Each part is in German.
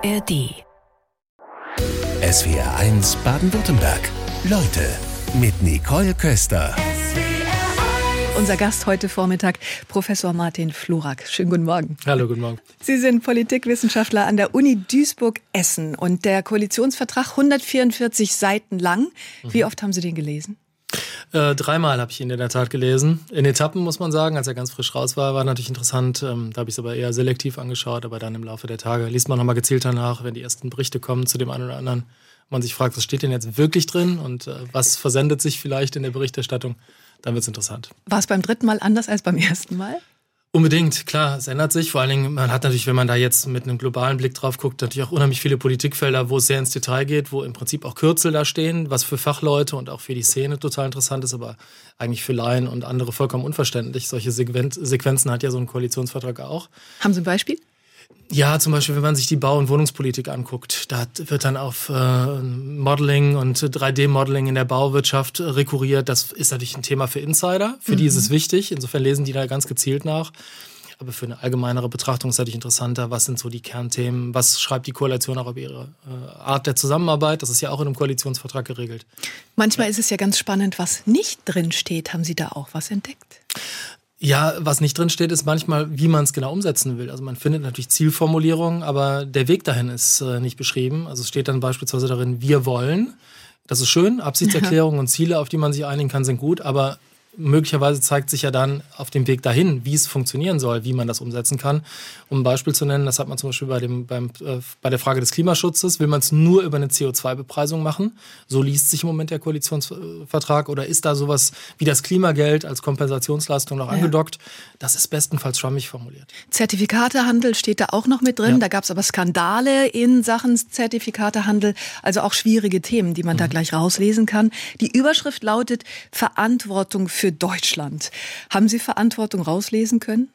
ARD. SWR1 Baden-Württemberg. Leute mit Nicole Köster. Unser Gast heute Vormittag, Professor Martin Flurak. Schönen guten Morgen. Hallo, guten Morgen. Sie sind Politikwissenschaftler an der Uni Duisburg-Essen und der Koalitionsvertrag 144 Seiten lang. Wie oft haben Sie den gelesen? 3-mal habe ich ihn in der Tat gelesen. In Etappen, muss man sagen, als er ganz frisch raus war natürlich interessant. Da habe ich es aber eher selektiv angeschaut, aber dann im Laufe der Tage liest man nochmal gezielt danach, wenn die ersten Berichte kommen zu dem einen oder anderen. Man sich fragt, was steht denn jetzt wirklich drin und was versendet sich vielleicht in der Berichterstattung, dann wird es interessant. War es beim 3. Mal anders als beim 1. Mal? Unbedingt, klar, es ändert sich. Vor allen Dingen, man hat natürlich, wenn man da jetzt mit einem globalen Blick drauf guckt, natürlich auch unheimlich viele Politikfelder, wo es sehr ins Detail geht, wo im Prinzip auch Kürzel da stehen, was für Fachleute und auch für die Szene total interessant ist, aber eigentlich für Laien und andere vollkommen unverständlich. Solche Sequenzen hat ja so ein Koalitionsvertrag auch. Haben Sie ein Beispiel? Ja, zum Beispiel, wenn man sich die Bau- und Wohnungspolitik anguckt, da wird dann auf Modeling und 3D-Modeling in der Bauwirtschaft rekurriert. Das ist natürlich ein Thema für Insider, für die ist es wichtig. Insofern lesen die da ganz gezielt nach. Aber für eine allgemeinere Betrachtung ist natürlich interessanter, was sind so die Kernthemen, was schreibt die Koalition auch über ihre Art der Zusammenarbeit. Das ist ja auch in einem Koalitionsvertrag geregelt. Manchmal ist es ja ganz spannend, was nicht drin steht. Haben Sie da auch was entdeckt? Ja, was nicht drin steht, ist manchmal, wie man es genau umsetzen will. Also man findet natürlich Zielformulierungen, aber der Weg dahin ist nicht beschrieben. Also es steht dann beispielsweise darin, wir wollen. Das ist schön, Absichtserklärungen und Ziele, auf die man sich einigen kann, sind gut, aber möglicherweise zeigt sich ja dann auf dem Weg dahin, wie es funktionieren soll, wie man das umsetzen kann. Um ein Beispiel zu nennen, das hat man zum Beispiel bei der Frage des Klimaschutzes, will man es nur über eine CO2-Bepreisung machen? So liest sich im Moment der Koalitionsvertrag. Oder ist da sowas wie das Klimageld als Kompensationsleistung noch angedockt? Das ist bestenfalls schwammig formuliert. Zertifikatehandel steht da auch noch mit drin. Ja. Da gab es aber Skandale in Sachen Zertifikatehandel, also auch schwierige Themen, die man da gleich rauslesen kann. Die Überschrift lautet Verantwortung für Deutschland. Haben Sie Verantwortung rauslesen können?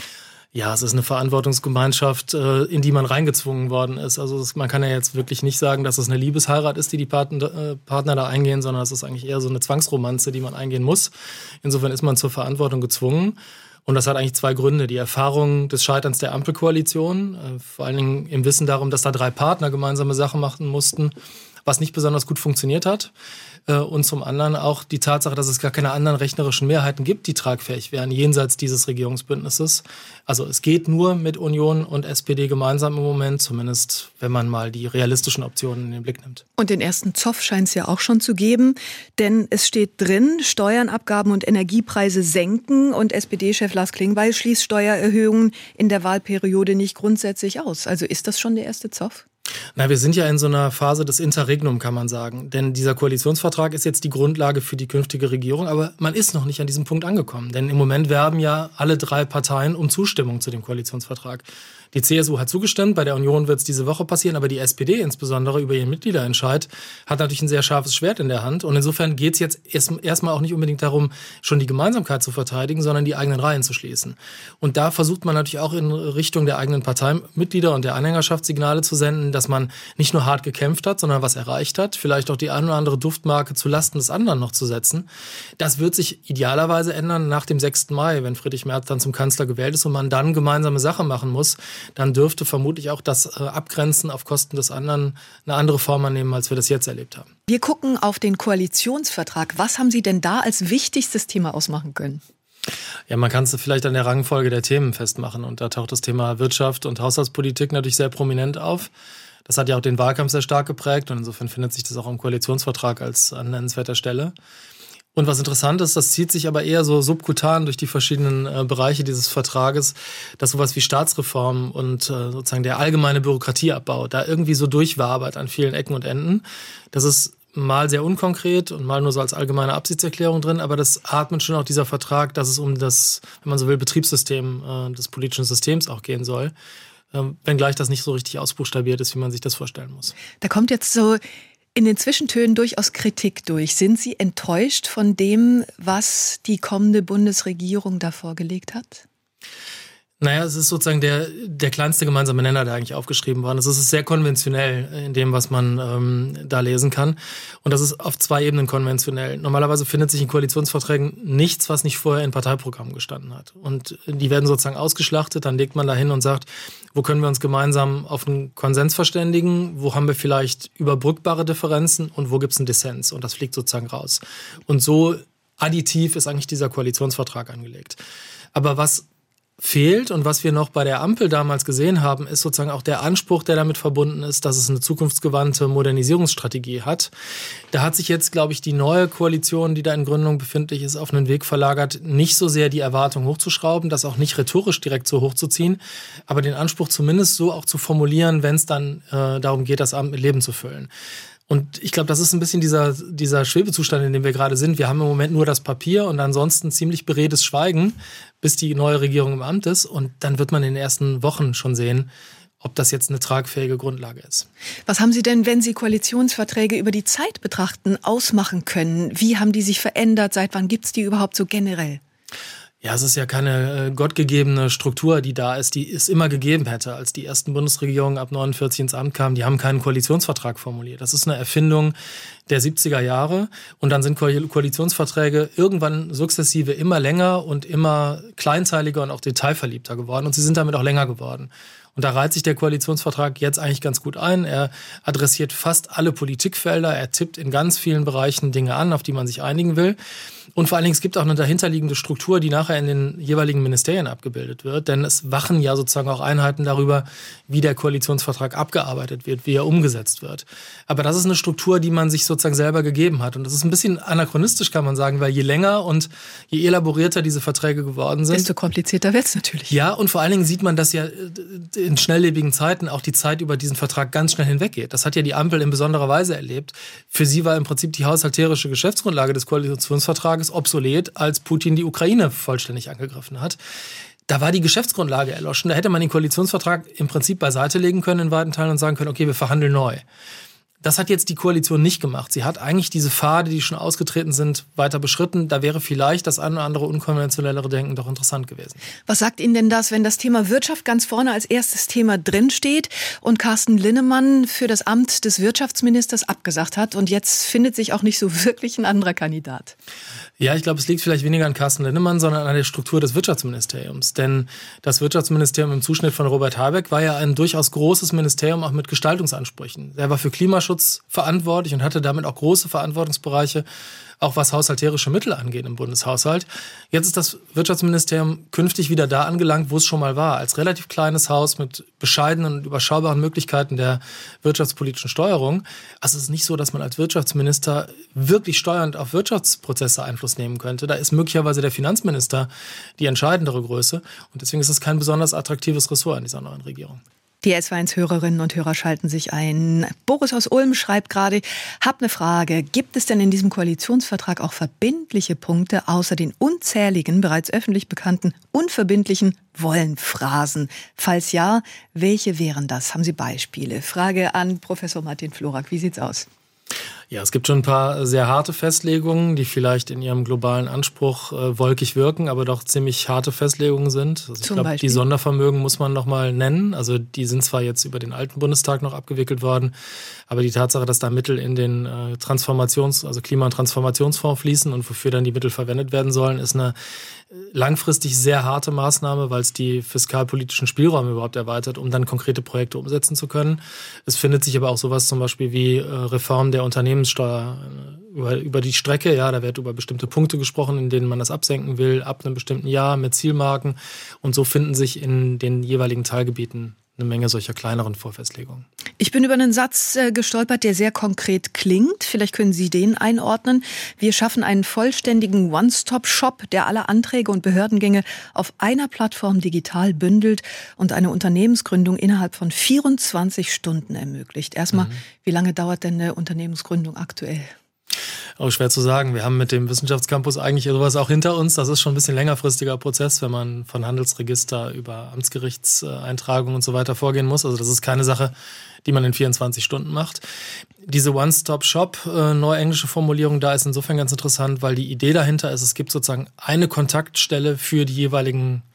Ja, es ist eine Verantwortungsgemeinschaft, in die man reingezwungen worden ist. Also man kann ja jetzt wirklich nicht sagen, dass es eine Liebesheirat ist, die Partner da eingehen, sondern es ist eigentlich eher so eine Zwangsromanze, die man eingehen muss. Insofern ist man zur Verantwortung gezwungen. Und das hat eigentlich 2 Gründe. Die Erfahrung des Scheiterns der Ampelkoalition, vor allen Dingen im Wissen darum, dass da 3 Partner gemeinsame Sachen machen mussten, was nicht besonders gut funktioniert hat. Und zum anderen auch die Tatsache, dass es gar keine anderen rechnerischen Mehrheiten gibt, die tragfähig wären, jenseits dieses Regierungsbündnisses. Also es geht nur mit Union und SPD gemeinsam im Moment, zumindest wenn man mal die realistischen Optionen in den Blick nimmt. Und den ersten Zoff scheint es ja auch schon zu geben, denn es steht drin, Steuern, Abgaben und Energiepreise senken und SPD-Chef Lars Klingbeil schließt Steuererhöhungen in der Wahlperiode nicht grundsätzlich aus. Also ist das schon der erste Zoff? Na, wir sind ja in so einer Phase des Interregnum, kann man sagen. Denn dieser Koalitionsvertrag ist jetzt die Grundlage für die künftige Regierung, aber man ist noch nicht an diesem Punkt angekommen. Denn im Moment werben ja alle 3 Parteien um Zustimmung zu dem Koalitionsvertrag. Die CSU hat zugestimmt, bei der Union wird es diese Woche passieren, aber die SPD insbesondere über ihren Mitgliederentscheid hat natürlich ein sehr scharfes Schwert in der Hand. Und insofern geht es jetzt erstmal auch nicht unbedingt darum, schon die Gemeinsamkeit zu verteidigen, sondern die eigenen Reihen zu schließen. Und da versucht man natürlich auch in Richtung der eigenen Parteimitglieder und der Anhängerschaft Signale zu senden, dass man nicht nur hart gekämpft hat, sondern was erreicht hat, vielleicht auch die eine oder andere Duftmarke zu Lasten des anderen noch zu setzen. Das wird sich idealerweise ändern nach dem 6. Mai, wenn Friedrich Merz dann zum Kanzler gewählt ist und man dann gemeinsame Sache machen muss. Dann dürfte vermutlich auch das Abgrenzen auf Kosten des anderen eine andere Form annehmen, als wir das jetzt erlebt haben. Wir gucken auf den Koalitionsvertrag. Was haben Sie denn da als wichtigstes Thema ausmachen können? Ja, man kann es vielleicht an der Rangfolge der Themen festmachen. Und da taucht das Thema Wirtschaft und Haushaltspolitik natürlich sehr prominent auf. Das hat ja auch den Wahlkampf sehr stark geprägt und insofern findet sich das auch im Koalitionsvertrag als an nennenswerter Stelle. Und was interessant ist, das zieht sich aber eher so subkutan durch die verschiedenen Bereiche dieses Vertrages, dass sowas wie Staatsreform und sozusagen der allgemeine Bürokratieabbau da irgendwie so durchwabert an vielen Ecken und Enden. Das ist mal sehr unkonkret und mal nur so als allgemeine Absichtserklärung drin, aber das atmet schon auch dieser Vertrag, dass es um das, wenn man so will, Betriebssystem des politischen Systems auch gehen soll. Wenngleich das nicht so richtig ausbuchstabiert ist, wie man sich das vorstellen muss. Da kommt jetzt so in den Zwischentönen durchaus Kritik durch. Sind Sie enttäuscht von dem, was die kommende Bundesregierung da vorgelegt hat? Naja, es ist sozusagen der kleinste gemeinsame Nenner, der eigentlich aufgeschrieben worden ist. Es ist sehr konventionell in dem, was man da lesen kann. Und das ist auf 2 Ebenen konventionell. Normalerweise findet sich in Koalitionsverträgen nichts, was nicht vorher in Parteiprogrammen gestanden hat. Und die werden sozusagen ausgeschlachtet, dann legt man da hin und sagt, wo können wir uns gemeinsam auf einen Konsens verständigen, wo haben wir vielleicht überbrückbare Differenzen und wo gibt es einen Dissens. Und das fliegt sozusagen raus. Und so additiv ist eigentlich dieser Koalitionsvertrag angelegt. Aber was fehlt und was wir noch bei der Ampel damals gesehen haben, ist sozusagen auch der Anspruch, der damit verbunden ist, dass es eine zukunftsgewandte Modernisierungsstrategie hat. Da hat sich jetzt, glaube ich, die neue Koalition, die da in Gründung befindlich ist, auf einen Weg verlagert, nicht so sehr die Erwartung hochzuschrauben, das auch nicht rhetorisch direkt so hochzuziehen, aber den Anspruch zumindest so auch zu formulieren, wenn es dann darum geht, das Amt mit Leben zu füllen. Und ich glaube, das ist ein bisschen dieser Schwebezustand, in dem wir gerade sind. Wir haben im Moment nur das Papier und ansonsten ziemlich beredtes Schweigen, bis die neue Regierung im Amt ist. Und dann wird man in den ersten Wochen schon sehen, ob das jetzt eine tragfähige Grundlage ist. Was haben Sie denn, wenn Sie Koalitionsverträge über die Zeit betrachten, ausmachen können? Wie haben die sich verändert? Seit wann gibt's die überhaupt so generell? Ja, es ist ja keine gottgegebene Struktur, die da ist, die es immer gegeben hätte. Als die ersten Bundesregierungen ab 49 ins Amt kamen, die haben keinen Koalitionsvertrag formuliert. Das ist eine Erfindung der 70er Jahre. Und dann sind Koalitionsverträge irgendwann sukzessive immer länger und immer kleinteiliger und auch detailverliebter geworden. Und sie sind damit auch länger geworden. Und da reiht sich der Koalitionsvertrag jetzt eigentlich ganz gut ein. Er adressiert fast alle Politikfelder. Er tippt in ganz vielen Bereichen Dinge an, auf die man sich einigen will. Und vor allen Dingen, es gibt auch eine dahinterliegende Struktur, die nachher in den jeweiligen Ministerien abgebildet wird. Denn es wachen ja sozusagen auch Einheiten darüber, wie der Koalitionsvertrag abgearbeitet wird, wie er umgesetzt wird. Aber das ist eine Struktur, die man sich sozusagen selber gegeben hat. Und das ist ein bisschen anachronistisch, kann man sagen, weil je länger und je elaborierter diese Verträge geworden sind, desto komplizierter wird es natürlich. Ja, und vor allen Dingen sieht man, dass ja in schnelllebigen Zeiten auch die Zeit über diesen Vertrag ganz schnell hinweggeht. Das hat ja die Ampel in besonderer Weise erlebt. Für sie war im Prinzip die haushalterische Geschäftsgrundlage des Koalitionsvertrages obsolet, als Putin die Ukraine vollständig angegriffen hat. Da war die Geschäftsgrundlage erloschen. Da hätte man den Koalitionsvertrag im Prinzip beiseite legen können in weiten Teilen und sagen können, okay, wir verhandeln neu. Das hat jetzt die Koalition nicht gemacht. Sie hat eigentlich diese Pfade, die schon ausgetreten sind, weiter beschritten. Da wäre vielleicht das eine oder andere unkonventionellere Denken doch interessant gewesen. Was sagt Ihnen denn das, wenn das Thema Wirtschaft ganz vorne als erstes Thema drinsteht und Carsten Linnemann für das Amt des Wirtschaftsministers abgesagt hat und jetzt findet sich auch nicht so wirklich ein anderer Kandidat? Ja, ich glaube, es liegt vielleicht weniger an Carsten Linnemann, sondern an der Struktur des Wirtschaftsministeriums. Denn das Wirtschaftsministerium im Zuschnitt von Robert Habeck war ja ein durchaus großes Ministerium, auch mit Gestaltungsansprüchen. Er war für Klimaschutz verantwortlich und hatte damit auch große Verantwortungsbereiche, auch was haushalterische Mittel angeht im Bundeshaushalt. Jetzt ist das Wirtschaftsministerium künftig wieder da angelangt, wo es schon mal war, als relativ kleines Haus mit bescheidenen und überschaubaren Möglichkeiten der wirtschaftspolitischen Steuerung. Also es ist nicht so, dass man als Wirtschaftsminister wirklich steuernd auf Wirtschaftsprozesse Einfluss nehmen könnte. Da ist möglicherweise der Finanzminister die entscheidendere Größe. Und deswegen ist es kein besonders attraktives Ressort in dieser neuen Regierung. Die SW1-Hörerinnen und Hörer schalten sich ein. Boris aus Ulm schreibt gerade, hab eine Frage. Gibt es denn in diesem Koalitionsvertrag auch verbindliche Punkte außer den unzähligen, bereits öffentlich bekannten, unverbindlichen Wollenphrasen? Falls ja, welche wären das? Haben Sie Beispiele? Frage an Professor Martin Florak. Wie sieht's aus? Ja, es gibt schon ein paar sehr harte Festlegungen, die vielleicht in ihrem globalen Anspruch wolkig wirken, aber doch ziemlich harte Festlegungen sind. Also ich glaube, die Sondervermögen muss man noch mal nennen. Also die sind zwar jetzt über den alten Bundestag noch abgewickelt worden, aber die Tatsache, dass da Mittel in den also Klima- und Transformationsfonds fließen und wofür dann die Mittel verwendet werden sollen, ist eine langfristig sehr harte Maßnahme, weil es die fiskalpolitischen Spielräume überhaupt erweitert, um dann konkrete Projekte umsetzen zu können. Es findet sich aber auch sowas zum Beispiel wie Reform der Unternehmenssteuer über die Strecke. Ja, da wird über bestimmte Punkte gesprochen, in denen man das absenken will, ab einem bestimmten Jahr mit Zielmarken. Und so finden sich in den jeweiligen Teilgebieten eine Menge solcher kleineren Vorfestlegungen. Ich bin über einen Satz gestolpert, der sehr konkret klingt. Vielleicht können Sie den einordnen. Wir schaffen einen vollständigen One-Stop-Shop, der alle Anträge und Behördengänge auf einer Plattform digital bündelt und eine Unternehmensgründung innerhalb von 24 Stunden ermöglicht. Erstmal, Wie lange dauert denn eine Unternehmensgründung aktuell? Auch schwer zu sagen. Wir haben mit dem Wissenschaftscampus eigentlich sowas auch hinter uns. Das ist schon ein bisschen längerfristiger Prozess, wenn man von Handelsregister über Amtsgerichtseintragungen und so weiter vorgehen muss. Also das ist keine Sache, die man in 24 Stunden macht. Diese One-Stop-Shop, neuenglische Formulierung, da ist insofern ganz interessant, weil die Idee dahinter ist, es gibt sozusagen eine Kontaktstelle für die jeweiligen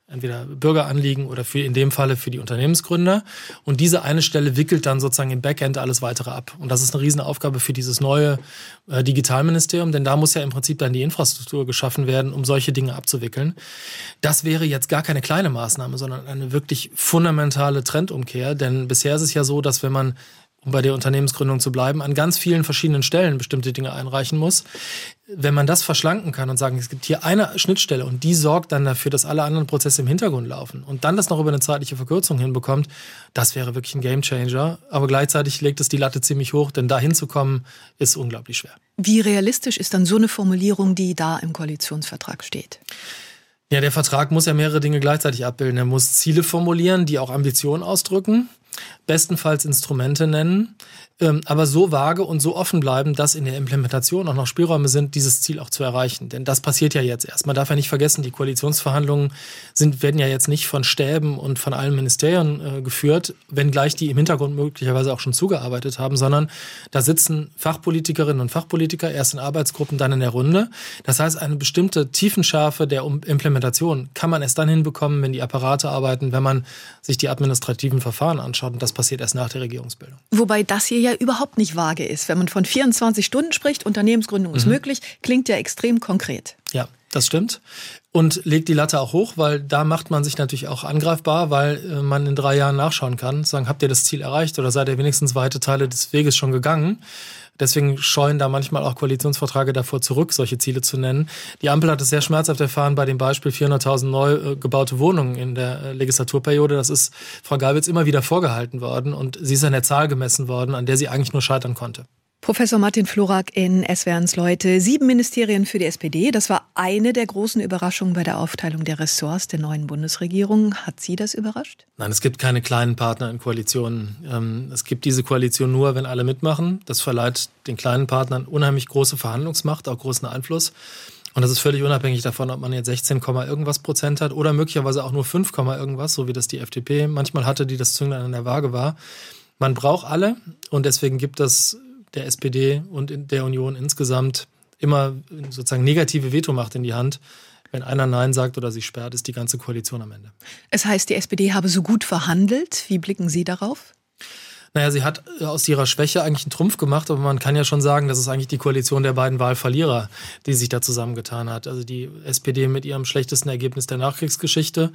entweder Bürgeranliegen oder in dem Falle für die Unternehmensgründer. Und diese eine Stelle wickelt dann sozusagen im Backend alles weitere ab. Und das ist eine Riesenaufgabe für dieses neue Digitalministerium, denn da muss ja im Prinzip dann die Infrastruktur geschaffen werden, um solche Dinge abzuwickeln. Das wäre jetzt gar keine kleine Maßnahme, sondern eine wirklich fundamentale Trendumkehr. Denn bisher ist es ja so, dass wenn man, um bei der Unternehmensgründung zu bleiben, an ganz vielen verschiedenen Stellen bestimmte Dinge einreichen muss. Wenn man das verschlanken kann und sagen, es gibt hier eine Schnittstelle und die sorgt dann dafür, dass alle anderen Prozesse im Hintergrund laufen und dann das noch über eine zeitliche Verkürzung hinbekommt, das wäre wirklich ein Gamechanger. Aber gleichzeitig legt es die Latte ziemlich hoch, denn da hinzukommen ist unglaublich schwer. Wie realistisch ist dann so eine Formulierung, die da im Koalitionsvertrag steht? Ja, der Vertrag muss ja mehrere Dinge gleichzeitig abbilden. Er muss Ziele formulieren, die auch Ambitionen ausdrücken, bestenfalls Instrumente nennen, aber so vage und so offen bleiben, dass in der Implementation auch noch Spielräume sind, dieses Ziel auch zu erreichen. Denn das passiert ja jetzt erst. Man darf ja nicht vergessen, die Koalitionsverhandlungen werden ja jetzt nicht von Stäben und von allen Ministerien geführt, wenngleich die im Hintergrund möglicherweise auch schon zugearbeitet haben, sondern da sitzen Fachpolitikerinnen und Fachpolitiker erst in Arbeitsgruppen, dann in der Runde. Das heißt, eine bestimmte Tiefenschärfe der Implementation kann man erst dann hinbekommen, wenn die Apparate arbeiten, wenn man sich die administrativen Verfahren anschaut. Und das passiert erst nach der Regierungsbildung. Wobei das hier ja überhaupt nicht vage ist. Wenn man von 24 Stunden spricht, Unternehmensgründung ist möglich, klingt ja extrem konkret. Ja, das stimmt. Und legt die Latte auch hoch, weil da macht man sich natürlich auch angreifbar, weil man in 3 Jahren nachschauen kann, sagen, habt ihr das Ziel erreicht oder seid ihr wenigstens weite Teile des Weges schon gegangen? Deswegen scheuen da manchmal auch Koalitionsverträge davor zurück, solche Ziele zu nennen. Die Ampel hat es sehr schmerzhaft erfahren bei dem Beispiel 400.000 neu gebaute Wohnungen in der Legislaturperiode. Das ist Frau Geiwitz immer wieder vorgehalten worden und sie ist an der Zahl gemessen worden, an der sie eigentlich nur scheitern konnte. Professor Martin Florak in SWR1 Leute. 7 Ministerien für die SPD. Das war eine der großen Überraschungen bei der Aufteilung der Ressorts der neuen Bundesregierung. Hat Sie das überrascht? Nein, es gibt keine kleinen Partner in Koalitionen. Es gibt diese Koalition nur, wenn alle mitmachen. Das verleiht den kleinen Partnern unheimlich große Verhandlungsmacht, auch großen Einfluss. Und das ist völlig unabhängig davon, ob man jetzt 16, irgendwas Prozent hat oder möglicherweise auch nur 5, irgendwas, so wie das die FDP manchmal hatte, die das Zünglein an der Waage war. Man braucht alle und deswegen gibt es der SPD und in der Union insgesamt immer sozusagen negative Vetomacht in die Hand. Wenn einer Nein sagt oder sich sperrt, ist die ganze Koalition am Ende. Es heißt, die SPD habe so gut verhandelt. Wie blicken Sie darauf? Naja, sie hat aus ihrer Schwäche eigentlich einen Trumpf gemacht, aber man kann ja schon sagen, das ist eigentlich die Koalition der beiden Wahlverlierer, die sich da zusammengetan hat. Also die SPD mit ihrem schlechtesten Ergebnis der Nachkriegsgeschichte.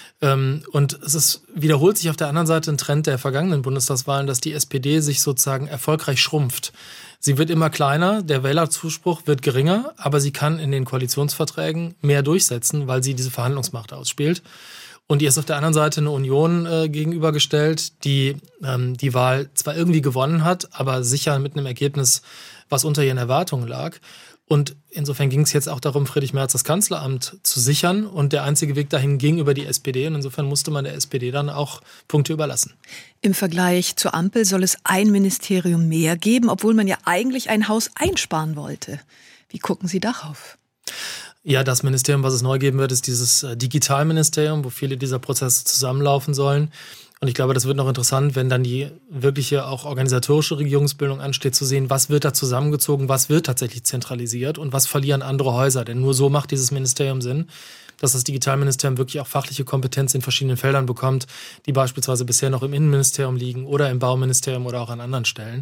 Und wiederholt sich auf der anderen Seite ein Trend der vergangenen Bundestagswahlen, dass die SPD sich sozusagen erfolgreich schrumpft. Sie wird immer kleiner, der Wählerzuspruch wird geringer, aber sie kann in den Koalitionsverträgen mehr durchsetzen, weil sie diese Verhandlungsmacht ausspielt. Und ihr ist auf der anderen Seite eine Union gegenübergestellt, die die Wahl zwar irgendwie gewonnen hat, aber sicher mit einem Ergebnis, was unter ihren Erwartungen lag. Und insofern ging es jetzt auch darum, Friedrich Merz das Kanzleramt zu sichern. Und der einzige Weg dahin ging über die SPD. Und insofern musste man der SPD dann auch Punkte überlassen. Im Vergleich zur Ampel soll es ein Ministerium mehr geben, obwohl man ja eigentlich ein Haus einsparen wollte. Wie gucken Sie darauf? Ja, das Ministerium, was es neu geben wird, ist dieses Digitalministerium, wo viele dieser Prozesse zusammenlaufen sollen. Und ich glaube, das wird noch interessant, wenn dann die wirkliche auch organisatorische Regierungsbildung ansteht, zu sehen, was wird da zusammengezogen, was wird tatsächlich zentralisiert und was verlieren andere Häuser. Denn nur so macht dieses Ministerium Sinn, dass das Digitalministerium wirklich auch fachliche Kompetenz in verschiedenen Feldern bekommt, die beispielsweise bisher noch im Innenministerium liegen oder im Bauministerium oder auch an anderen Stellen.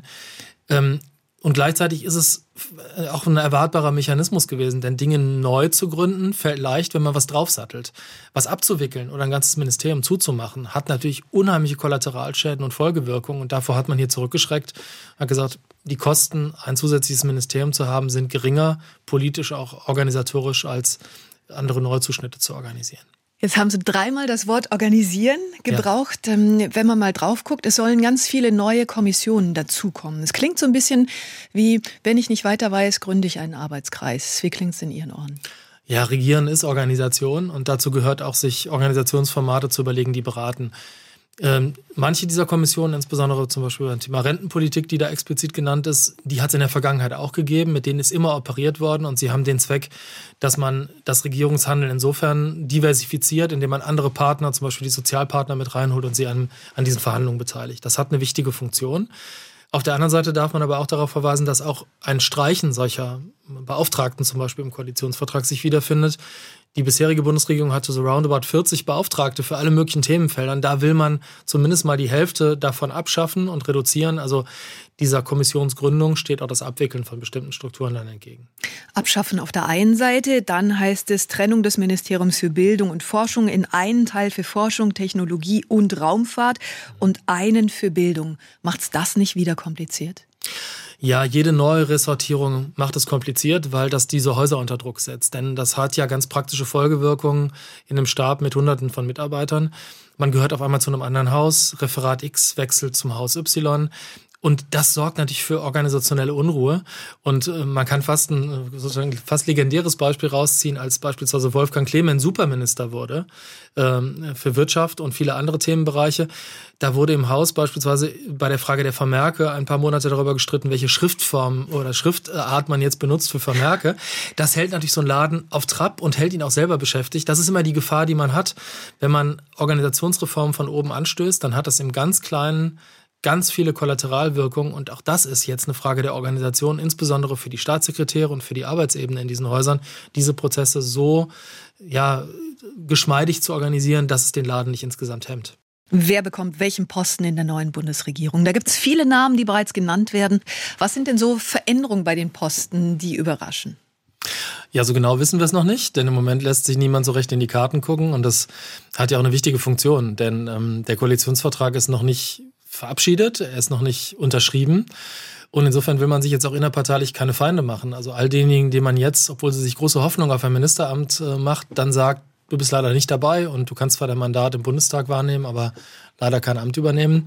Und gleichzeitig ist es auch ein erwartbarer Mechanismus gewesen, denn Dinge neu zu gründen fällt leicht, wenn man was draufsattelt. Was abzuwickeln oder ein ganzes Ministerium zuzumachen, hat natürlich unheimliche Kollateralschäden und Folgewirkungen. Und davor hat man hier zurückgeschreckt, hat gesagt, die Kosten, ein zusätzliches Ministerium zu haben, sind geringer, politisch auch organisatorisch, als andere Neuzuschnitte zu organisieren. Jetzt haben Sie 3-mal das Wort organisieren gebraucht. Ja. Wenn man mal drauf guckt, es sollen ganz viele neue Kommissionen dazukommen. Es klingt so ein bisschen wie, wenn ich nicht weiter weiß, gründe ich einen Arbeitskreis. Wie klingt es in Ihren Ohren? Ja, Regieren ist Organisation und dazu gehört auch, sich Organisationsformate zu überlegen, die beraten. Manche dieser Kommissionen, insbesondere zum Beispiel beim Thema Rentenpolitik, die da explizit genannt ist, die hat es in der Vergangenheit auch gegeben, mit denen ist immer operiert worden und sie haben den Zweck, dass man das Regierungshandeln insofern diversifiziert, indem man andere Partner, zum Beispiel die Sozialpartner mit reinholt und sie an diesen Verhandlungen beteiligt. Das hat eine wichtige Funktion. Auf der anderen Seite darf man aber auch darauf verweisen, dass auch ein Streichen solcher Beauftragten zum Beispiel im Koalitionsvertrag sich wiederfindet, Die bisherige Bundesregierung hatte so roundabout 40 Beauftragte für alle möglichen Themenfeldern. Da will man zumindest mal die Hälfte davon abschaffen und reduzieren. Also dieser Kommissionsgründung steht auch das Abwickeln von bestimmten Strukturen dann entgegen. Abschaffen auf der einen Seite, dann heißt es Trennung des Ministeriums für Bildung und Forschung in einen Teil für Forschung, Technologie und Raumfahrt und einen für Bildung. Macht's das nicht wieder kompliziert? Ja, jede neue Ressortierung macht es kompliziert, weil das diese Häuser unter Druck setzt. Denn das hat ja ganz praktische Folgewirkungen in einem Stab mit Hunderten von Mitarbeitern. Man gehört auf einmal zu einem anderen Haus, Referat X wechselt zum Haus Y. Und das sorgt natürlich für organisationelle Unruhe. Und man kann fast ein fast legendäres Beispiel rausziehen, als beispielsweise Wolfgang Clement Superminister wurde für Wirtschaft und viele andere Themenbereiche. Da wurde im Haus beispielsweise bei der Frage der Vermerke ein paar Monate darüber gestritten, welche Schriftform oder Schriftart man jetzt benutzt für Vermerke. Das hält natürlich so einen Laden auf Trab und hält ihn auch selber beschäftigt. Das ist immer die Gefahr, die man hat. Wenn man Organisationsreformen von oben anstößt, dann hat das im ganz Kleinen ganz viele Kollateralwirkungen und auch das ist jetzt eine Frage der Organisation, insbesondere für die Staatssekretäre und für die Arbeitsebene in diesen Häusern, diese Prozesse so geschmeidig zu organisieren, dass es den Laden nicht insgesamt hemmt. Wer bekommt welchen Posten in der neuen Bundesregierung? Da gibt es viele Namen, die bereits genannt werden. Was sind denn so Veränderungen bei den Posten, die überraschen? Ja, so genau wissen wir es noch nicht, denn im Moment lässt sich niemand so recht in die Karten gucken und das hat ja auch eine wichtige Funktion, denn der Koalitionsvertrag ist noch nicht verabschiedet, er ist noch nicht unterschrieben und insofern will man sich jetzt auch innerparteilich keine Feinde machen. Also all denjenigen, denen man jetzt, obwohl sie sich große Hoffnung auf ein Ministeramt macht, dann sagt, du bist leider nicht dabei und du kannst zwar dein Mandat im Bundestag wahrnehmen, aber leider kein Amt übernehmen.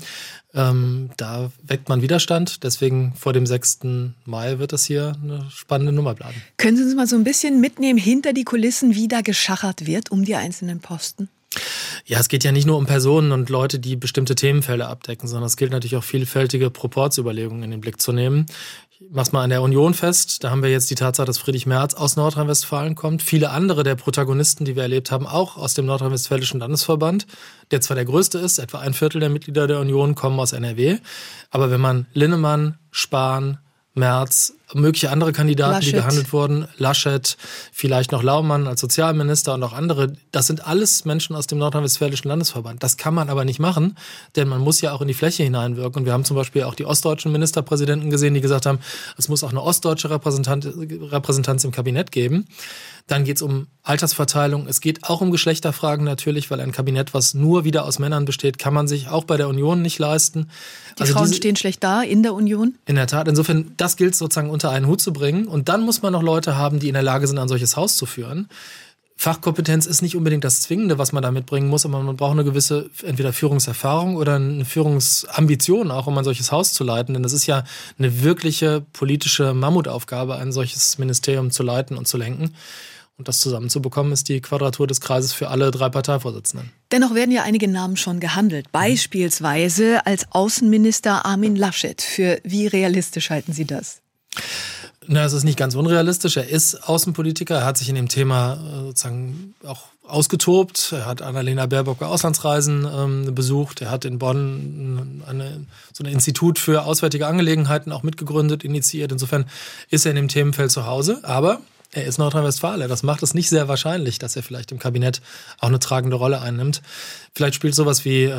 Da weckt man Widerstand, deswegen vor dem 6. Mai wird das hier eine spannende Nummer bleiben. Können Sie uns mal so ein bisschen mitnehmen hinter die Kulissen, wie da geschachert wird um die einzelnen Posten? Ja, es geht ja nicht nur um Personen und Leute, die bestimmte Themenfelder abdecken, sondern es gilt natürlich auch vielfältige Proportsüberlegungen in den Blick zu nehmen. Ich mach's mal an der Union fest. Da haben wir jetzt die Tatsache, dass Friedrich Merz aus Nordrhein-Westfalen kommt. Viele andere der Protagonisten, die wir erlebt haben, auch aus dem Nordrhein-Westfälischen Landesverband, der zwar der größte ist, etwa 1/4 der Mitglieder der Union kommen aus NRW. Aber wenn man Linnemann, Spahn, Merz, mögliche andere Kandidaten, Laschet, die gehandelt wurden, Laschet, vielleicht noch Laumann als Sozialminister und auch andere, das sind alles Menschen aus dem Nordrhein-Westfälischen Landesverband. Das kann man aber nicht machen, denn man muss ja auch in die Fläche hineinwirken. Und wir haben zum Beispiel auch die ostdeutschen Ministerpräsidenten gesehen, die gesagt haben, es muss auch eine ostdeutsche Repräsentanz im Kabinett geben. Dann geht es um Altersverteilung. Es geht auch um Geschlechterfragen natürlich, weil ein Kabinett, was nur wieder aus Männern besteht, kann man sich auch bei der Union nicht leisten. Die Frauen stehen schlecht da in der Union? In der Tat. Insofern, das gilt sozusagen unter einen Hut zu bringen. Und dann muss man noch Leute haben, die in der Lage sind, ein solches Haus zu führen. Fachkompetenz ist nicht unbedingt das Zwingende, was man da mitbringen muss, aber man braucht eine gewisse entweder Führungserfahrung oder eine Führungsambition auch, um ein solches Haus zu leiten. Denn das ist ja eine wirkliche politische Mammutaufgabe, ein solches Ministerium zu leiten und zu lenken. Und das zusammenzubekommen, ist die Quadratur des Kreises für alle 3 Parteivorsitzenden. Dennoch werden ja einige Namen schon gehandelt. Beispielsweise als Außenminister Armin Laschet. Für wie realistisch halten Sie das? Na, es ist nicht ganz unrealistisch. Er ist Außenpolitiker. Er hat sich in dem Thema sozusagen auch ausgetobt. Er hat Annalena Baerbock bei Auslandsreisen besucht. Er hat in Bonn so ein Institut für auswärtige Angelegenheiten auch mitgegründet, initiiert. Insofern ist er in dem Themenfeld zu Hause. Aber er ist Nordrhein-Westfale. Das macht es nicht sehr wahrscheinlich, dass er vielleicht im Kabinett auch eine tragende Rolle einnimmt. Vielleicht spielt sowas wie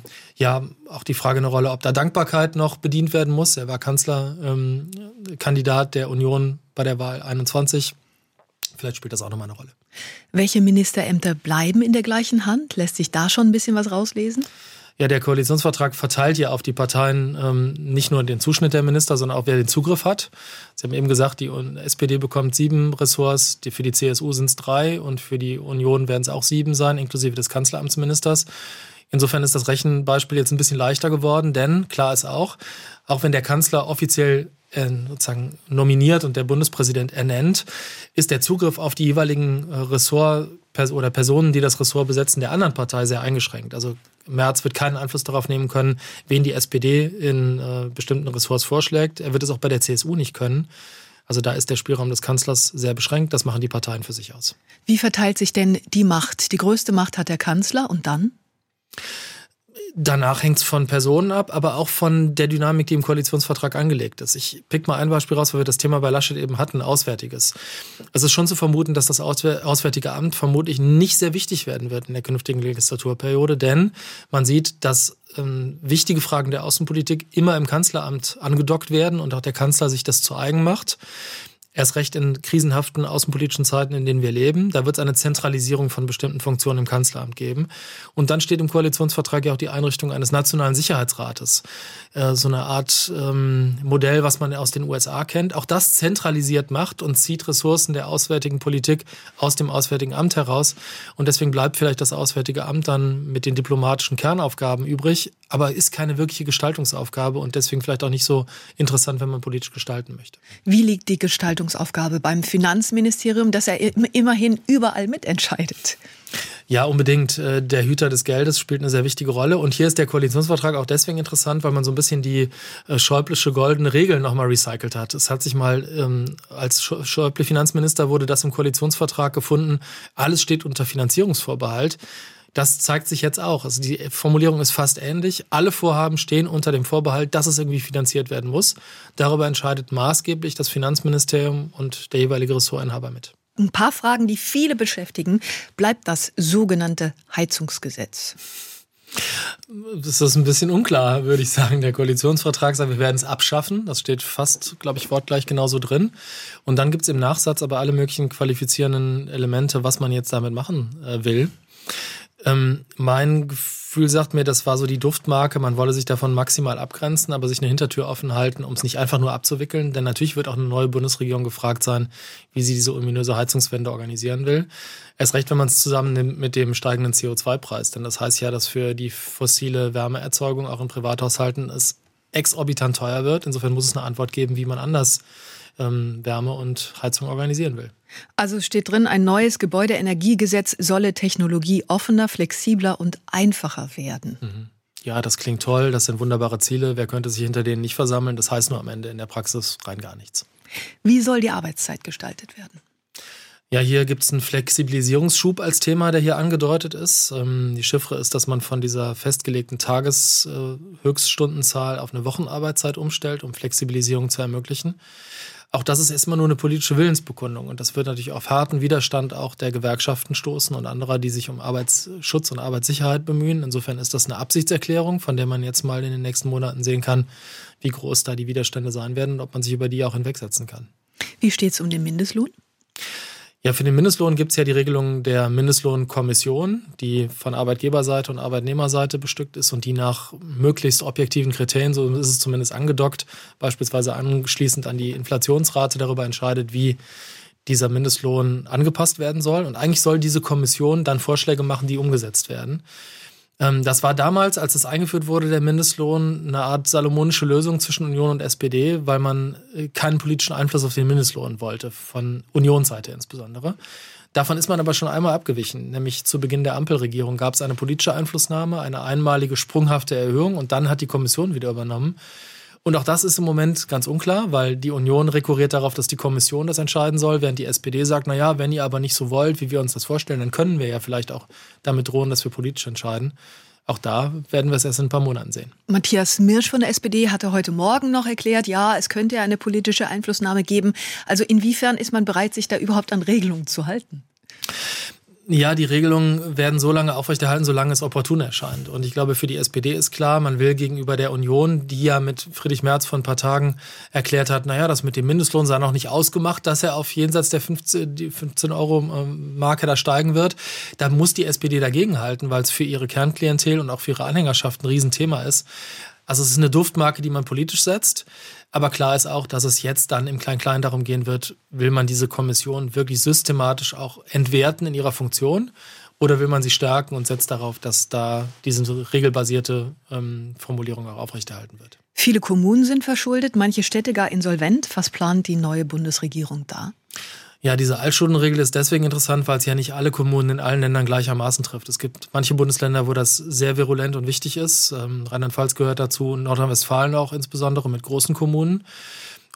auch die Frage eine Rolle, ob da Dankbarkeit noch bedient werden muss. Er war Kanzlerkandidat der Union bei der Wahl 21. Vielleicht spielt das auch nochmal eine Rolle. Welche Ministerämter bleiben in der gleichen Hand? Lässt sich da schon ein bisschen was rauslesen? Ja, der Koalitionsvertrag verteilt ja auf die Parteien nicht nur den Zuschnitt der Minister, sondern auch wer den Zugriff hat. Sie haben eben gesagt, die SPD bekommt 7 Ressorts, für die CSU sind es 3 und für die Union werden es auch 7 sein, inklusive des Kanzleramtsministers. Insofern ist das Rechenbeispiel jetzt ein bisschen leichter geworden, denn klar ist auch wenn der Kanzler offiziell sozusagen nominiert und der Bundespräsident ernennt, ist der Zugriff auf die jeweiligen oder Personen, die das Ressort besetzen, der anderen Partei sehr eingeschränkt. Also Merz wird keinen Einfluss darauf nehmen können, wen die SPD in bestimmten Ressorts vorschlägt. Er wird es auch bei der CSU nicht können. Also da ist der Spielraum des Kanzlers sehr beschränkt. Das machen die Parteien für sich aus. Wie verteilt sich denn die Macht? Die größte Macht hat der Kanzler und dann? Danach hängt es von Personen ab, aber auch von der Dynamik, die im Koalitionsvertrag angelegt ist. Ich pick mal ein Beispiel raus, weil wir das Thema bei Laschet eben hatten, Auswärtiges. Es ist schon zu vermuten, dass das Auswärtige Amt vermutlich nicht sehr wichtig werden wird in der künftigen Legislaturperiode, denn man sieht, dass wichtige Fragen der Außenpolitik immer im Kanzleramt angedockt werden und auch der Kanzler sich das zu eigen macht. Erst recht in krisenhaften außenpolitischen Zeiten, in denen wir leben. Da wird es eine Zentralisierung von bestimmten Funktionen im Kanzleramt geben. Und dann steht im Koalitionsvertrag ja auch die Einrichtung eines nationalen Sicherheitsrates. So eine Art Modell, was man aus den USA kennt. Auch das zentralisiert Macht und zieht Ressourcen der auswärtigen Politik aus dem Auswärtigen Amt heraus. Und deswegen bleibt vielleicht das Auswärtige Amt dann mit den diplomatischen Kernaufgaben übrig, aber ist keine wirkliche Gestaltungsaufgabe und deswegen vielleicht auch nicht so interessant, wenn man politisch gestalten möchte. Wie liegt die Gestaltungsaufgabe beim Finanzministerium, das ja immerhin überall mitentscheidet? Ja, unbedingt. Der Hüter des Geldes spielt eine sehr wichtige Rolle. Und hier ist der Koalitionsvertrag auch deswegen interessant, weil man so ein bisschen die Schäublische goldene Regel nochmal recycelt hat. Es hat sich mal, als Schäuble Finanzminister wurde das im Koalitionsvertrag gefunden, alles steht unter Finanzierungsvorbehalt. Das zeigt sich jetzt auch. Also die Formulierung ist fast ähnlich. Alle Vorhaben stehen unter dem Vorbehalt, dass es irgendwie finanziert werden muss. Darüber entscheidet maßgeblich das Finanzministerium und der jeweilige Ressortinhaber mit. Ein paar Fragen, die viele beschäftigen. Bleibt das sogenannte Heizungsgesetz? Das ist ein bisschen unklar, würde ich sagen. Der Koalitionsvertrag sagt, wir werden es abschaffen. Das steht fast, glaube ich, wortgleich genauso drin. Und dann gibt es im Nachsatz aber alle möglichen qualifizierenden Elemente, was man jetzt damit machen will. Mein Gefühl sagt mir, das war so die Duftmarke, man wolle sich davon maximal abgrenzen, aber sich eine Hintertür offen halten, um es nicht einfach nur abzuwickeln. Denn natürlich wird auch eine neue Bundesregierung gefragt sein, wie sie diese ominöse Heizungswende organisieren will. Erst recht, wenn man es zusammennimmt mit dem steigenden CO2-Preis. Denn das heißt ja, dass für die fossile Wärmeerzeugung auch in Privathaushalten es exorbitant teuer wird. Insofern muss es eine Antwort geben, wie man anders Wärme und Heizung organisieren will. Also steht drin, ein neues Gebäudeenergiegesetz solle technologieoffener, flexibler und einfacher werden. Ja, das klingt toll, das sind wunderbare Ziele. Wer könnte sich hinter denen nicht versammeln? Das heißt nur am Ende in der Praxis rein gar nichts. Wie soll die Arbeitszeit gestaltet werden? Ja, hier gibt es einen Flexibilisierungsschub als Thema, der hier angedeutet ist. Die Chiffre ist, dass man von dieser festgelegten Tageshöchststundenzahl auf eine Wochenarbeitszeit umstellt, um Flexibilisierung zu ermöglichen. Auch das ist erstmal nur eine politische Willensbekundung und das wird natürlich auf harten Widerstand auch der Gewerkschaften stoßen und anderer, die sich um Arbeitsschutz und Arbeitssicherheit bemühen. Insofern ist das eine Absichtserklärung, von der man jetzt mal in den nächsten Monaten sehen kann, wie groß da die Widerstände sein werden und ob man sich über die auch hinwegsetzen kann. Wie steht es um den Mindestlohn? Ja, für den Mindestlohn gibt es ja die Regelung der Mindestlohnkommission, die von Arbeitgeberseite und Arbeitnehmerseite bestückt ist und die nach möglichst objektiven Kriterien, so ist es zumindest angedockt, beispielsweise anschließend an die Inflationsrate darüber entscheidet, wie dieser Mindestlohn angepasst werden soll. Und eigentlich soll diese Kommission dann Vorschläge machen, die umgesetzt werden. Das war damals, als es eingeführt wurde, der Mindestlohn, eine Art salomonische Lösung zwischen Union und SPD, weil man keinen politischen Einfluss auf den Mindestlohn wollte, von Unionsseite insbesondere. Davon ist man aber schon einmal abgewichen, nämlich zu Beginn der Ampelregierung gab es eine politische Einflussnahme, eine einmalige sprunghafte Erhöhung und dann hat die Kommission wieder übernommen. Und auch das ist im Moment ganz unklar, weil die Union rekurriert darauf, dass die Kommission das entscheiden soll, während die SPD sagt, naja, wenn ihr aber nicht so wollt, wie wir uns das vorstellen, dann können wir ja vielleicht auch damit drohen, dass wir politisch entscheiden. Auch da werden wir es erst in ein paar Monaten sehen. Matthias Mirsch von der SPD hatte heute Morgen noch erklärt, ja, es könnte ja eine politische Einflussnahme geben. Also inwiefern ist man bereit, sich da überhaupt an Regelungen zu halten? Ja, die Regelungen werden so lange aufrechterhalten, solange es opportun erscheint. Und ich glaube, für die SPD ist klar, man will gegenüber der Union, die ja mit Friedrich Merz vor ein paar Tagen erklärt hat, naja, das mit dem Mindestlohn sei noch nicht ausgemacht, dass er auf jenseits der 15-Euro-Marke da steigen wird. Da muss die SPD dagegenhalten, weil es für ihre Kernklientel und auch für ihre Anhängerschaft ein Riesenthema ist. Also es ist eine Duftmarke, die man politisch setzt. Aber klar ist auch, dass es jetzt dann im Klein-Klein darum gehen wird, will man diese Kommission wirklich systematisch auch entwerten in ihrer Funktion oder will man sie stärken und setzt darauf, dass da diese regelbasierte Formulierung auch aufrechterhalten wird. Viele Kommunen sind verschuldet, manche Städte gar insolvent. Was plant die neue Bundesregierung da? Ja, diese Altschuldenregel ist deswegen interessant, weil es ja nicht alle Kommunen in allen Ländern gleichermaßen trifft. Es gibt manche Bundesländer, wo das sehr virulent und wichtig ist. Rheinland-Pfalz gehört dazu, Nordrhein-Westfalen auch insbesondere mit großen Kommunen.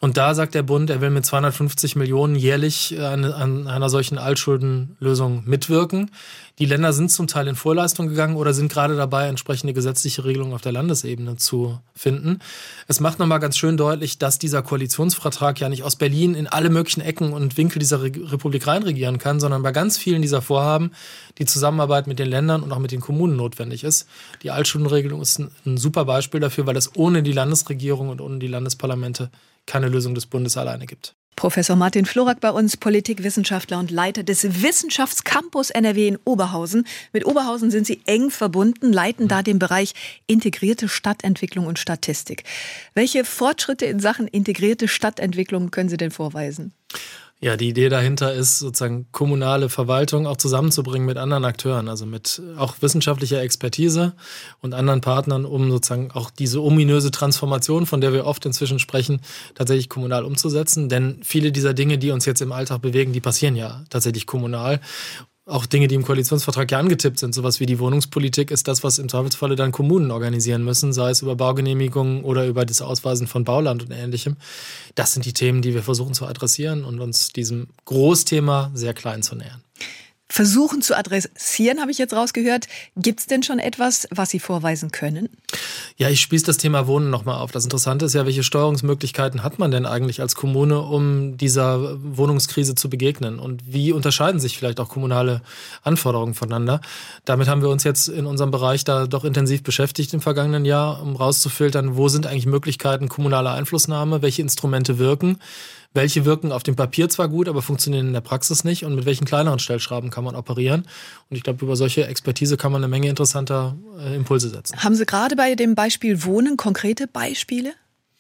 Und da sagt der Bund, er will mit 250 Millionen jährlich an einer solchen Altschuldenlösung mitwirken. Die Länder sind zum Teil in Vorleistung gegangen oder sind gerade dabei, entsprechende gesetzliche Regelungen auf der Landesebene zu finden. Es macht nochmal ganz schön deutlich, dass dieser Koalitionsvertrag ja nicht aus Berlin in alle möglichen Ecken und Winkel dieser Republik reinregieren kann, sondern bei ganz vielen dieser Vorhaben die Zusammenarbeit mit den Ländern und auch mit den Kommunen notwendig ist. Die Altschuldenregelung ist ein super Beispiel dafür, weil es ohne die Landesregierung und ohne die Landesparlamente keine Lösung des Bundes alleine gibt. Professor Martin Florak bei uns, Politikwissenschaftler und Leiter des Wissenschaftscampus NRW in Oberhausen. Mit Oberhausen sind Sie eng verbunden, leiten da den Bereich integrierte Stadtentwicklung und Statistik. Welche Fortschritte in Sachen integrierte Stadtentwicklung können Sie denn vorweisen? Ja, die Idee dahinter ist, sozusagen kommunale Verwaltung auch zusammenzubringen mit anderen Akteuren, also mit auch wissenschaftlicher Expertise und anderen Partnern, um sozusagen auch diese ominöse Transformation, von der wir oft inzwischen sprechen, tatsächlich kommunal umzusetzen. Denn viele dieser Dinge, die uns jetzt im Alltag bewegen, die passieren ja tatsächlich kommunal. Auch Dinge, die im Koalitionsvertrag ja angetippt sind, sowas wie die Wohnungspolitik, ist das, was im Zweifelsfalle dann Kommunen organisieren müssen, sei es über Baugenehmigungen oder über das Ausweisen von Bauland und Ähnlichem. Das sind die Themen, die wir versuchen zu adressieren und uns diesem Großthema sehr klein zu nähern. Versuchen zu adressieren, habe ich jetzt rausgehört. Gibt es denn schon etwas, was Sie vorweisen können? Ja, ich spieße das Thema Wohnen nochmal auf. Das Interessante ist ja, welche Steuerungsmöglichkeiten hat man denn eigentlich als Kommune, um dieser Wohnungskrise zu begegnen? Und wie unterscheiden sich vielleicht auch kommunale Anforderungen voneinander? Damit haben wir uns jetzt in unserem Bereich da doch intensiv beschäftigt im vergangenen Jahr, um rauszufiltern, wo sind eigentlich Möglichkeiten kommunaler Einflussnahme, welche Instrumente wirken. Welche wirken auf dem Papier zwar gut, aber funktionieren in der Praxis nicht und mit welchen kleineren Stellschrauben kann man operieren. Und ich glaube, über solche Expertise kann man eine Menge interessanter Impulse setzen. Haben Sie gerade bei dem Beispiel Wohnen konkrete Beispiele?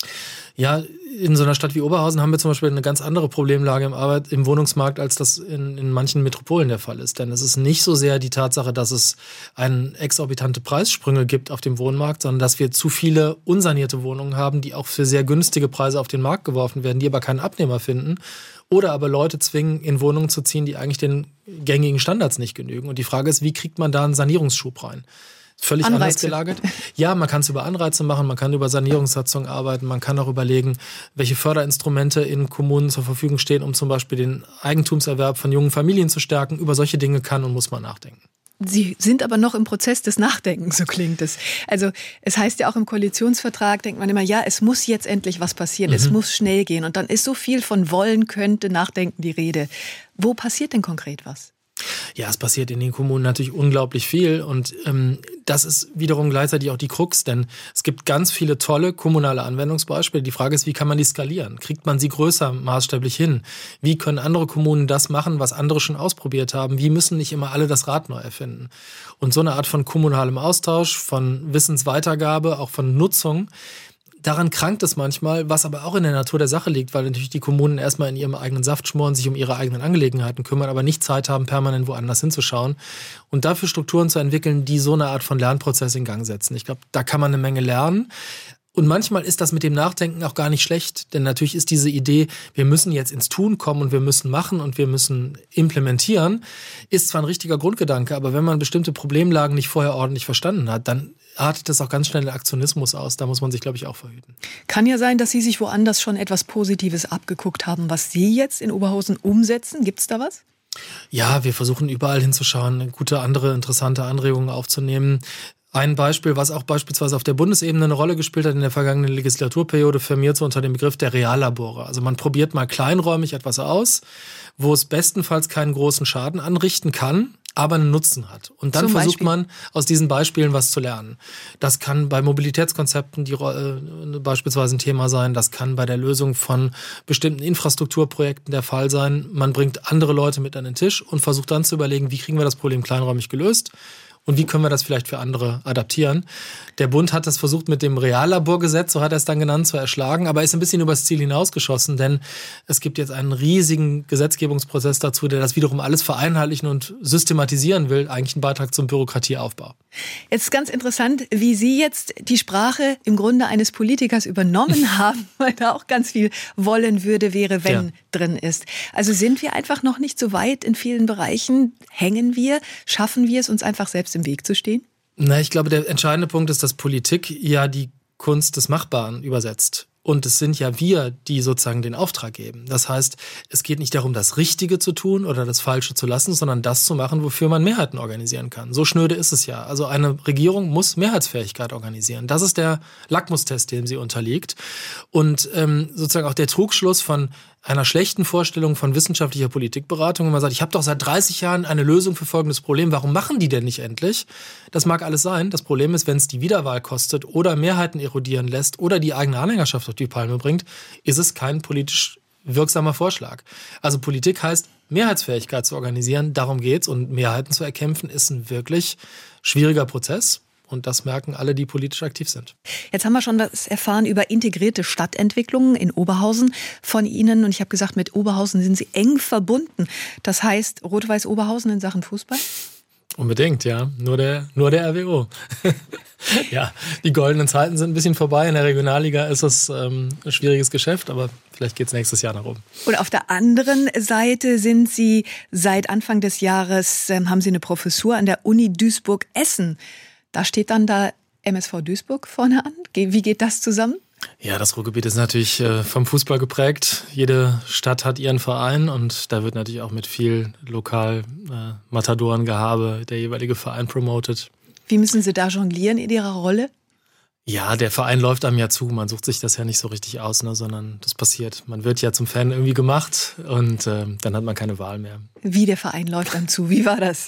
Ja, in so einer Stadt wie Oberhausen haben wir zum Beispiel eine ganz andere Problemlage im Wohnungsmarkt, als das in manchen Metropolen der Fall ist. Denn es ist nicht so sehr die Tatsache, dass es exorbitante Preissprünge gibt auf dem Wohnmarkt, sondern dass wir zu viele unsanierte Wohnungen haben, die auch für sehr günstige Preise auf den Markt geworfen werden, die aber keinen Abnehmer finden. Oder aber Leute zwingen, in Wohnungen zu ziehen, die eigentlich den gängigen Standards nicht genügen. Und die Frage ist, wie kriegt man da einen Sanierungsschub rein? Völlig Anreize. Anders gelagert. Ja, man kann es über Anreize machen, man kann über Sanierungssatzungen arbeiten, man kann auch überlegen, welche Förderinstrumente in Kommunen zur Verfügung stehen, um zum Beispiel den Eigentumserwerb von jungen Familien zu stärken. Über solche Dinge kann und muss man nachdenken. Sie sind aber noch im Prozess des Nachdenkens, so klingt es. Also es heißt ja auch im Koalitionsvertrag, denkt man immer, ja, es muss jetzt endlich was passieren, es muss schnell gehen. Und dann ist so viel von wollen, könnte, nachdenken die Rede. Wo passiert denn konkret was? Ja, es passiert in den Kommunen natürlich unglaublich viel und das ist wiederum gleichzeitig auch die Krux, denn es gibt ganz viele tolle kommunale Anwendungsbeispiele. Die Frage ist, wie kann man die skalieren? Kriegt man sie größer maßstäblich hin? Wie können andere Kommunen das machen, was andere schon ausprobiert haben? Wie müssen nicht immer alle das Rad neu erfinden? Und so eine Art von kommunalem Austausch, von Wissensweitergabe, auch von Nutzung, daran krankt es manchmal, was aber auch in der Natur der Sache liegt, weil natürlich die Kommunen erstmal in ihrem eigenen Saft schmoren, sich um ihre eigenen Angelegenheiten kümmern, aber nicht Zeit haben, permanent woanders hinzuschauen und dafür Strukturen zu entwickeln, die so eine Art von Lernprozess in Gang setzen. Ich glaube, da kann man eine Menge lernen. Und manchmal ist das mit dem Nachdenken auch gar nicht schlecht, denn natürlich ist diese Idee, wir müssen jetzt ins Tun kommen und wir müssen machen und wir müssen implementieren, ist zwar ein richtiger Grundgedanke, aber wenn man bestimmte Problemlagen nicht vorher ordentlich verstanden hat, dann artet das auch ganz schnell in Aktionismus aus. Da muss man sich, glaube ich, auch verhüten. Kann ja sein, dass Sie sich woanders schon etwas Positives abgeguckt haben, was Sie jetzt in Oberhausen umsetzen. Gibt es da was? Ja, wir versuchen überall hinzuschauen, gute andere interessante Anregungen aufzunehmen. Ein Beispiel, was auch beispielsweise auf der Bundesebene eine Rolle gespielt hat in der vergangenen Legislaturperiode, firmiert so unter dem Begriff der Reallabore. Also man probiert mal kleinräumig etwas aus, wo es bestenfalls keinen großen Schaden anrichten kann, aber einen Nutzen hat. Und dann versucht man, aus diesen Beispielen was zu lernen. Das kann bei Mobilitätskonzepten beispielsweise ein Thema sein. Das kann bei der Lösung von bestimmten Infrastrukturprojekten der Fall sein. Man bringt andere Leute mit an den Tisch und versucht dann zu überlegen, wie kriegen wir das Problem kleinräumig gelöst? Und wie können wir das vielleicht für andere adaptieren? Der Bund hat das versucht mit dem Reallaborgesetz, so hat er es dann genannt, zu erschlagen, aber ist ein bisschen übers Ziel hinausgeschossen, denn es gibt jetzt einen riesigen Gesetzgebungsprozess dazu, der das wiederum alles vereinheitlichen und systematisieren will, eigentlich ein Beitrag zum Bürokratieaufbau. Jetzt ist ganz interessant, wie Sie jetzt die Sprache im Grunde eines Politikers übernommen haben, weil da auch ganz viel wollen würde, wäre, wenn drin ist. Also sind wir einfach noch nicht so weit in vielen Bereichen? Hängen wir? Schaffen wir es, uns einfach selbst im Weg zu stehen? Na, ich glaube, der entscheidende Punkt ist, dass Politik ja die Kunst des Machbaren übersetzt. Und es sind ja wir, die sozusagen den Auftrag geben. Das heißt, es geht nicht darum, das Richtige zu tun oder das Falsche zu lassen, sondern das zu machen, wofür man Mehrheiten organisieren kann. So schnöde ist es ja. Also eine Regierung muss Mehrheitsfähigkeit organisieren. Das ist der Lackmustest, dem sie unterliegt. Und sozusagen auch der Trugschluss von einer schlechten Vorstellung von wissenschaftlicher Politikberatung, wenn man sagt, ich habe doch seit 30 Jahren eine Lösung für folgendes Problem, warum machen die denn nicht endlich? Das mag alles sein. Das Problem ist, wenn es die Wiederwahl kostet oder Mehrheiten erodieren lässt oder die eigene Anhängerschaft auf die Palme bringt, ist es kein politisch wirksamer Vorschlag. Also Politik heißt, Mehrheitsfähigkeit zu organisieren, darum geht's, und Mehrheiten zu erkämpfen, ist ein wirklich schwieriger Prozess. Und das merken alle, die politisch aktiv sind. Jetzt haben wir schon was erfahren über integrierte Stadtentwicklungen in Oberhausen von Ihnen. Und ich habe gesagt, mit Oberhausen sind Sie eng verbunden. Das heißt, Rot-Weiß Oberhausen in Sachen Fußball? Unbedingt, ja. Nur der RWO. Ja, die goldenen Zeiten sind ein bisschen vorbei. In der Regionalliga ist es ein schwieriges Geschäft, aber vielleicht geht es nächstes Jahr nach oben. Und auf der anderen Seite sind Sie seit Anfang des Jahres, haben Sie eine Professur an der Uni Duisburg-Essen. Da steht dann da MSV Duisburg vorne an. Wie geht das zusammen? Ja, das Ruhrgebiet ist natürlich vom Fußball geprägt. Jede Stadt hat ihren Verein und da wird natürlich auch mit viel Lokal-Matadorengehabe der jeweilige Verein promotet. Wie müssen Sie da jonglieren in Ihrer Rolle? Ja, der Verein läuft einem ja zu. Man sucht sich das ja nicht so richtig aus, ne, sondern das passiert. Man wird ja zum Fan irgendwie gemacht und dann hat man keine Wahl mehr. Wie der Verein läuft einem zu? Wie war das?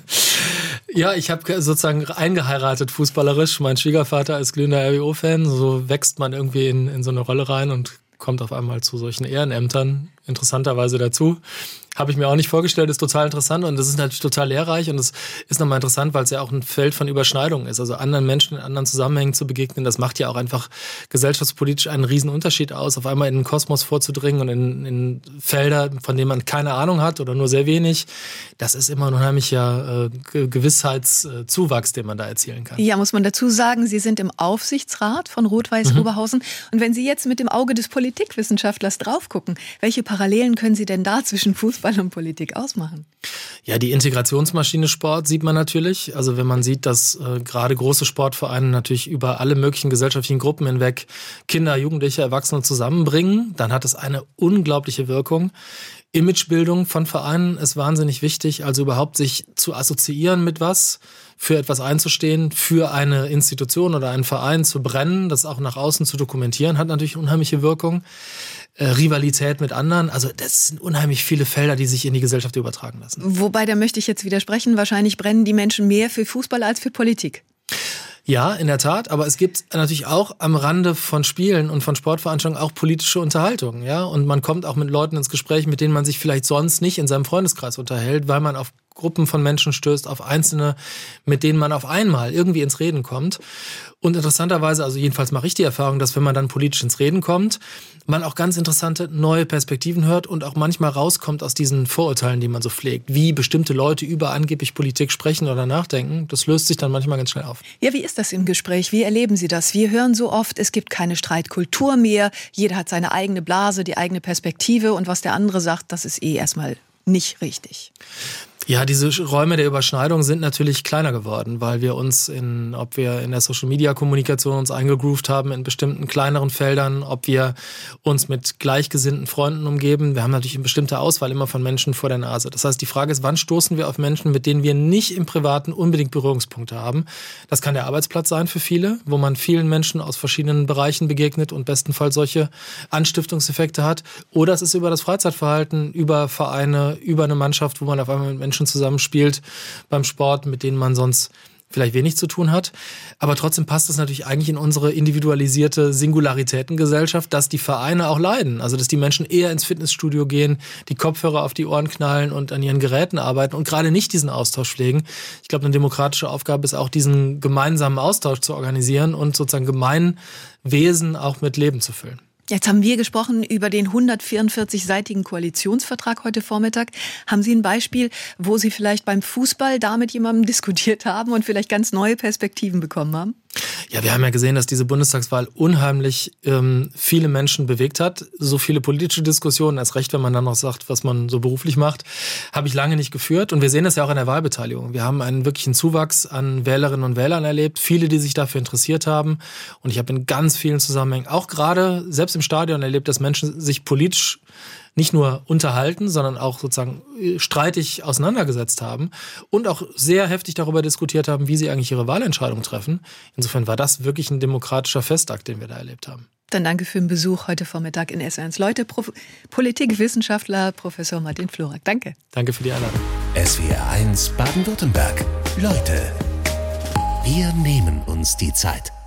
Ja, ich habe sozusagen eingeheiratet fußballerisch. Mein Schwiegervater ist glühender RWO-Fan. So wächst man irgendwie in so eine Rolle rein und kommt auf einmal zu solchen Ehrenämtern interessanterweise dazu. Habe ich mir auch nicht vorgestellt, ist total interessant und das ist natürlich total lehrreich und es ist nochmal interessant, weil es ja auch ein Feld von Überschneidungen ist. Also anderen Menschen in anderen Zusammenhängen zu begegnen, das macht ja auch einfach gesellschaftspolitisch einen riesen Unterschied aus, auf einmal in den Kosmos vorzudringen und in Felder, von denen man keine Ahnung hat oder nur sehr wenig. Das ist immer ein unheimlicher Gewissheitszuwachs, den man da erzielen kann. Ja, muss man dazu sagen, Sie sind im Aufsichtsrat von Rot-Weiß Oberhausen und wenn Sie jetzt mit dem Auge des Politikwissenschaftlers drauf gucken, welche Parallelen können Sie denn da zwischen Fußball und Politik ausmachen? Ja, die Integrationsmaschine Sport sieht man natürlich. Also wenn man sieht, dass gerade große Sportvereine natürlich über alle möglichen gesellschaftlichen Gruppen hinweg Kinder, Jugendliche, Erwachsene zusammenbringen, dann hat es eine unglaubliche Wirkung. Imagebildung von Vereinen ist wahnsinnig wichtig, also überhaupt sich zu assoziieren mit was, für etwas einzustehen, für eine Institution oder einen Verein zu brennen, das auch nach außen zu dokumentieren, hat natürlich unheimliche Wirkung. Rivalität mit anderen, also das sind unheimlich viele Felder, die sich in die Gesellschaft übertragen lassen. Wobei, da möchte ich jetzt widersprechen, wahrscheinlich brennen die Menschen mehr für Fußball als für Politik. Ja, in der Tat, aber es gibt natürlich auch am Rande von Spielen und von Sportveranstaltungen auch politische Unterhaltungen, ja, und man kommt auch mit Leuten ins Gespräch, mit denen man sich vielleicht sonst nicht in seinem Freundeskreis unterhält, weil man auf Gruppen von Menschen stößt, auf Einzelne, mit denen man auf einmal irgendwie ins Reden kommt. Und interessanterweise, also jedenfalls mache ich die Erfahrung, dass wenn man dann politisch ins Reden kommt, man auch ganz interessante neue Perspektiven hört und auch manchmal rauskommt aus diesen Vorurteilen, die man so pflegt, wie bestimmte Leute über angeblich Politik sprechen oder nachdenken. Das löst sich dann manchmal ganz schnell auf. Ja, wie ist das im Gespräch? Wie erleben Sie das? Wir hören so oft, es gibt keine Streitkultur mehr, jeder hat seine eigene Blase, die eigene Perspektive und was der andere sagt, das ist erstmal nicht richtig. Ja, diese Räume der Überschneidung sind natürlich kleiner geworden, weil wir uns ob wir in der Social-Media-Kommunikation uns eingegroovt haben in bestimmten kleineren Feldern, ob wir uns mit gleichgesinnten Freunden umgeben. Wir haben natürlich eine bestimmte Auswahl immer von Menschen vor der Nase. Das heißt, die Frage ist, wann stoßen wir auf Menschen, mit denen wir nicht im Privaten unbedingt Berührungspunkte haben? Das kann der Arbeitsplatz sein für viele, wo man vielen Menschen aus verschiedenen Bereichen begegnet und bestenfalls solche Anstiftungseffekte hat. Oder es ist über das Freizeitverhalten, über Vereine, über eine Mannschaft, wo man auf einmal mit Menschen zusammenspielt beim Sport, mit denen man sonst vielleicht wenig zu tun hat. Aber trotzdem passt es natürlich eigentlich in unsere individualisierte Singularitätengesellschaft, dass die Vereine auch leiden. Also dass die Menschen eher ins Fitnessstudio gehen, die Kopfhörer auf die Ohren knallen und an ihren Geräten arbeiten und gerade nicht diesen Austausch pflegen. Ich glaube, eine demokratische Aufgabe ist auch, diesen gemeinsamen Austausch zu organisieren und sozusagen Gemeinwesen auch mit Leben zu füllen. Jetzt haben wir gesprochen über den 144-seitigen Koalitionsvertrag heute Vormittag. Haben Sie ein Beispiel, wo Sie vielleicht beim Fußball da mit jemandem diskutiert haben und vielleicht ganz neue Perspektiven bekommen haben? Ja, wir haben ja gesehen, dass diese Bundestagswahl unheimlich viele Menschen bewegt hat. So viele politische Diskussionen, erst recht, wenn man dann noch sagt, was man so beruflich macht, habe ich lange nicht geführt. Und wir sehen das ja auch an der Wahlbeteiligung. Wir haben einen wirklichen Zuwachs an Wählerinnen und Wählern erlebt. Viele, die sich dafür interessiert haben. Und ich habe in ganz vielen Zusammenhängen, auch gerade selbst im Stadion erlebt, dass Menschen sich politisch nicht nur unterhalten, sondern auch sozusagen streitig auseinandergesetzt haben und auch sehr heftig darüber diskutiert haben, wie sie eigentlich ihre Wahlentscheidung treffen. Insofern war das wirklich ein demokratischer Festakt, den wir da erlebt haben. Dann danke für den Besuch heute Vormittag in SWR1 Leute, Politikwissenschaftler Professor Martin Florak. Danke. Danke für die Einladung. SWR1 Baden-Württemberg. Leute, wir nehmen uns die Zeit.